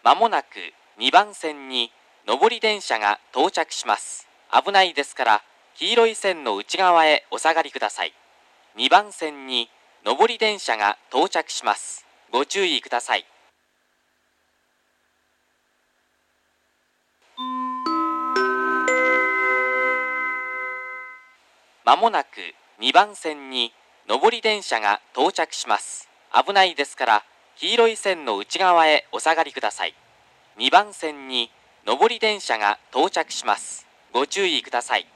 まもなく2番線に上り電車が到着します。危ないですから黄色い線の内側へお下がりください。2番線に上り電車が到着します。ご注意ください。まもなく2番線に上り電車が到着します。危ないですから黄色い線の内側へお下がりください。2番線に上り電車が到着します。ご注意ください。